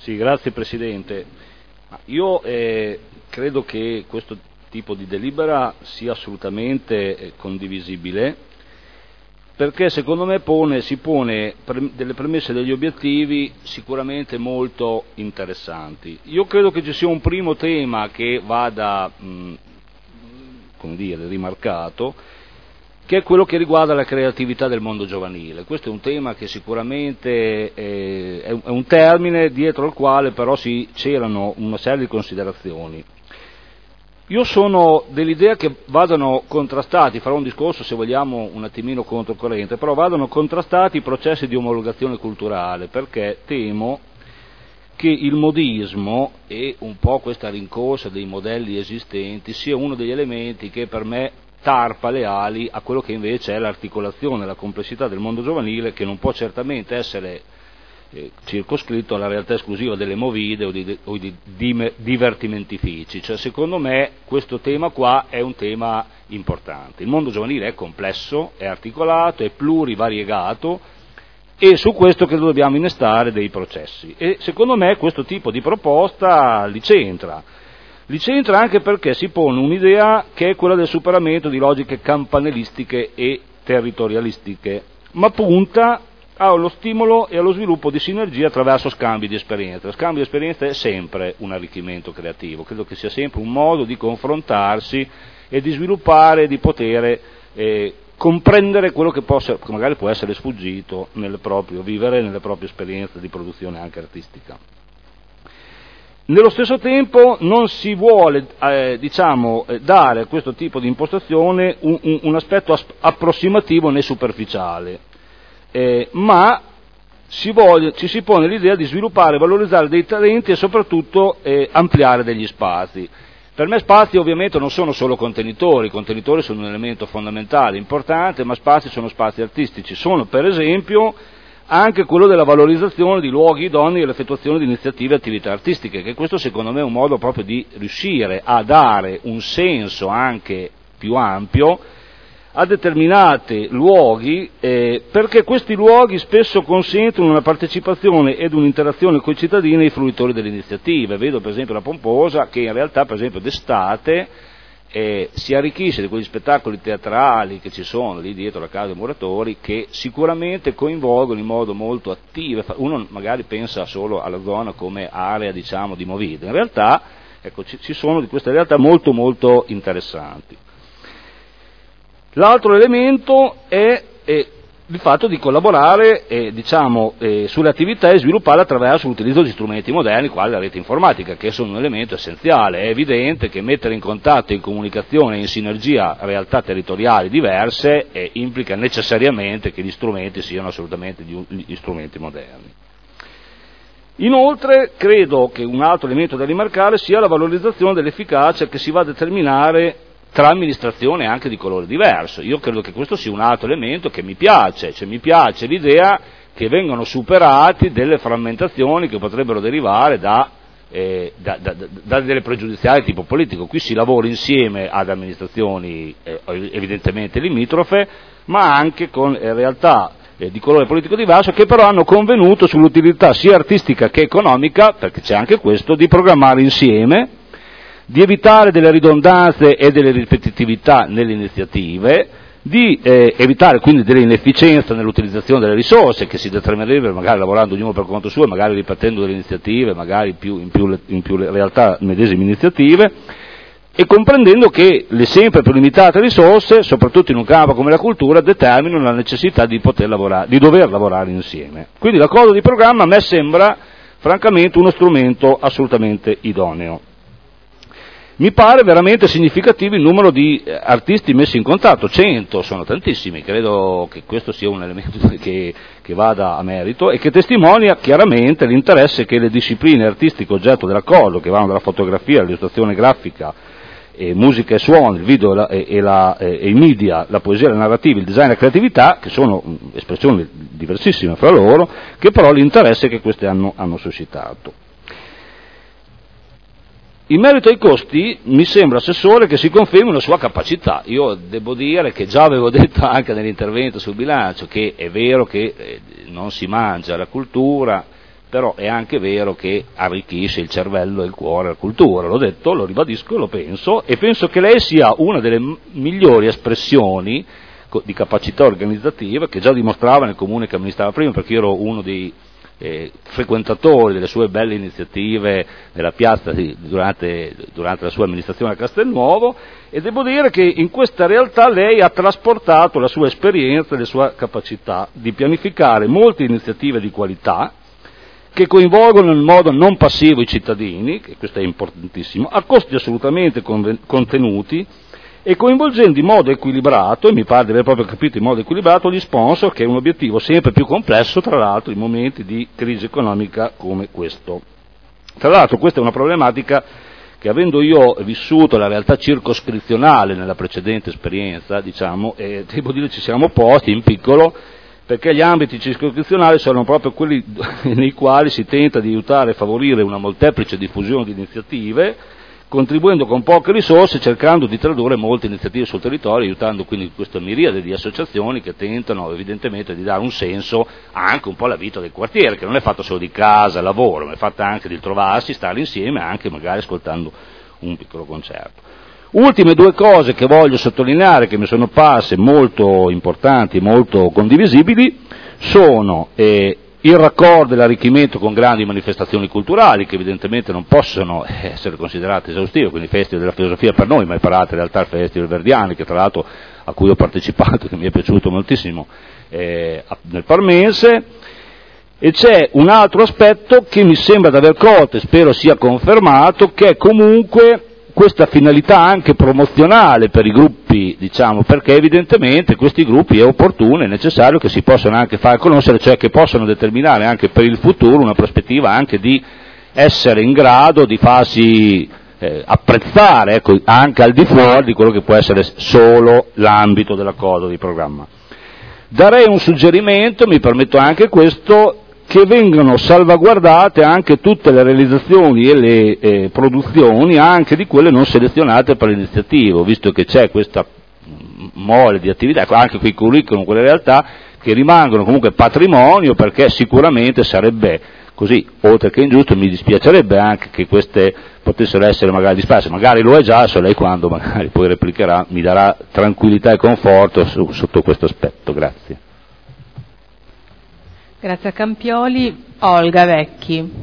Sì, grazie Presidente. Io credo che questo tipo di delibera sia assolutamente condivisibile, perché secondo me si pone delle premesse e degli obiettivi sicuramente molto interessanti. Io credo che ci sia un primo tema che vada rimarcato, che è quello che riguarda la creatività del mondo giovanile. Questo è un tema che sicuramente è un termine dietro al quale però c'erano una serie di considerazioni. Io sono dell'idea che vadano contrastati, farò un discorso se vogliamo un attimino controcorrente, però vadano contrastati i processi di omologazione culturale, perché temo che il modismo e un po' questa rincorsa dei modelli esistenti sia uno degli elementi che per me tarpa le ali a quello che invece è l'articolazione, la complessità del mondo giovanile, che non può certamente essere circoscritto alla realtà esclusiva delle movide o di divertimentifici. Cioè, secondo me questo tema qua è un tema importante. Il mondo giovanile è complesso, è articolato, è plurivariegato e su questo credo dobbiamo innestare dei processi e secondo me questo tipo di proposta li centra anche perché si pone un'idea che è quella del superamento di logiche campanilistiche e territorialistiche, ma punta allo stimolo e allo sviluppo di sinergie attraverso scambi di esperienze. Lo scambio di esperienze è sempre un arricchimento creativo, credo che sia sempre un modo di confrontarsi e di sviluppare, di poter comprendere quello che magari può essere sfuggito nel proprio vivere, nelle proprie esperienze di produzione anche artistica. Nello stesso tempo non si vuole dare a questo tipo di impostazione un aspetto approssimativo né superficiale, ma ci si pone l'idea di sviluppare e valorizzare dei talenti e soprattutto ampliare degli spazi. Per me spazi ovviamente non sono solo contenitori, i contenitori sono un elemento fondamentale, importante, ma spazi sono spazi artistici, sono per esempio anche quello della valorizzazione di luoghi idonei all'effettuazione di iniziative e attività artistiche, che questo secondo me è un modo proprio di riuscire a dare un senso anche più ampio a determinati luoghi, perché questi luoghi spesso consentono una partecipazione ed un'interazione con i cittadini e i fruitori delle iniziative. Vedo per esempio la Pomposa che in realtà per esempio d'estate si arricchisce di quegli spettacoli teatrali che ci sono lì dietro la casa dei muratori, che sicuramente coinvolgono in modo molto attivo. Uno magari pensa solo alla zona come area di movida, in realtà ci sono di queste realtà molto molto interessanti. L'altro elemento è il fatto di collaborare sulle attività e svilupparle attraverso l'utilizzo di strumenti moderni quali la rete informatica, che sono un elemento essenziale. È evidente che mettere in contatto, in comunicazione e in sinergia realtà territoriali diverse implica necessariamente che gli strumenti siano assolutamente gli strumenti moderni. Inoltre credo che un altro elemento da rimarcare sia la valorizzazione dell'efficacia che si va a determinare tra amministrazioni anche di colore diverso. Io credo che questo sia un altro elemento che mi piace, mi piace l'idea che vengano superati delle frammentazioni che potrebbero derivare da delle pregiudiziali di tipo politico. Qui si lavora insieme ad amministrazioni evidentemente limitrofe, ma anche con realtà di colore politico diverso, che però hanno convenuto sull'utilità sia artistica che economica, perché c'è anche questo, di programmare insieme, di evitare delle ridondanze e delle ripetitività nelle iniziative, di evitare quindi delle inefficienze nell'utilizzazione delle risorse che si determinerebbero magari lavorando ognuno per conto suo, magari ripetendo delle iniziative, magari in più realtà medesime iniziative, e comprendendo che le sempre più limitate risorse, soprattutto in un campo come la cultura, determinano la necessità di dover lavorare insieme. Quindi l'accordo di programma a me sembra francamente uno strumento assolutamente idoneo. Mi pare veramente significativo il numero di artisti messi in contatto, 100, sono tantissimi, credo che questo sia un elemento che vada a merito e che testimonia chiaramente l'interesse che le discipline artistiche oggetto dell'accordo, che vanno dalla fotografia all'illustrazione grafica, musica e suono, il video e i media, la poesia, la narrativa, il design e la creatività, che sono espressioni diversissime fra loro, che però l'interesse che queste hanno suscitato. In merito ai costi, mi sembra, Assessore, che si confermi una sua capacità. Io devo dire che già avevo detto anche nell'intervento sul bilancio che è vero che non si mangia la cultura, però è anche vero che arricchisce il cervello e il cuore la cultura, l'ho detto, lo ribadisco, lo penso, e penso che lei sia una delle migliori espressioni di capacità organizzativa che già dimostrava nel comune che amministrava prima, perché io ero uno dei frequentatori delle sue belle iniziative nella piazza durante la sua amministrazione a Castelnuovo, e devo dire che in questa realtà lei ha trasportato la sua esperienza e la sua capacità di pianificare molte iniziative di qualità che coinvolgono in modo non passivo i cittadini, che questo è importantissimo, a costi assolutamente contenuti, e coinvolgendo in modo equilibrato, e mi pare di aver proprio capito in modo equilibrato, gli sponsor, che è un obiettivo sempre più complesso, tra l'altro in momenti di crisi economica come questo. Tra l'altro questa è una problematica che, avendo io vissuto la realtà circoscrizionale nella precedente esperienza, diciamo, devo dire ci siamo posti in piccolo, perché gli ambiti circoscrizionali sono proprio quelli nei quali si tenta di aiutare e favorire una molteplice diffusione di iniziative, contribuendo con poche risorse, cercando di tradurre molte iniziative sul territorio, aiutando quindi questa miriade di associazioni che tentano evidentemente di dare un senso anche un po' alla vita del quartiere, che non è fatta solo di casa, lavoro, ma è fatta anche di trovarsi, stare insieme, anche magari ascoltando un piccolo concerto. Ultime due cose che voglio sottolineare, che mi sono parse molto importanti, molto condivisibili, sono il raccordo e l'arricchimento con grandi manifestazioni culturali, che evidentemente non possono essere considerate esaustive, quindi il Festival della Filosofia per noi, ma è parlato in realtà il Festival Verdiani, che tra l'altro a cui ho partecipato, che mi è piaciuto moltissimo, nel Parmense. E c'è un altro aspetto che mi sembra di aver colto e spero sia confermato, che è comunque questa finalità anche promozionale per i gruppi, diciamo, perché evidentemente questi gruppi è opportuno e necessario che si possano anche far conoscere, cioè che possano determinare anche per il futuro una prospettiva anche di essere in grado di farsi apprezzare, ecco, anche al di fuori di quello che può essere solo l'ambito della cosa, di programma. Darei un suggerimento, mi permetto anche questo, che vengano salvaguardate anche tutte le realizzazioni e le produzioni, anche di quelle non selezionate per l'iniziativa, visto che c'è questa mole di attività, anche quei curriculum, quelle realtà che rimangono comunque patrimonio, perché sicuramente sarebbe così, oltre che ingiusto, mi dispiacerebbe anche che queste potessero essere magari disperse, magari lo è già, se lei quando magari poi replicherà mi darà tranquillità e conforto sotto questo aspetto. Grazie. Grazie a Campioli. Olga Vecchi.